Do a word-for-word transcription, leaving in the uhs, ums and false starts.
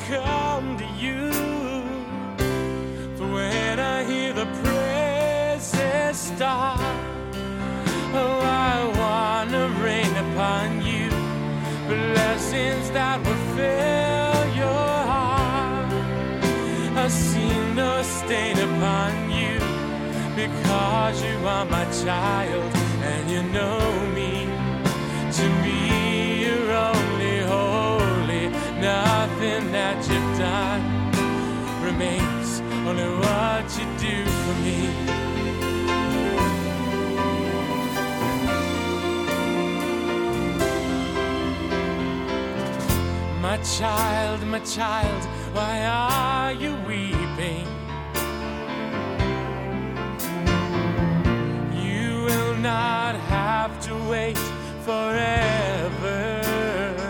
come to you. For when I hear the praises start, oh, I wanna rain upon you blessings that will fill your heart. I see no stain upon you, because you are my child and you know me. To me you're only holy. Nothing that you've done remains, only what you do for me. My child, my child, why are you weeping? You will not have to wait forever.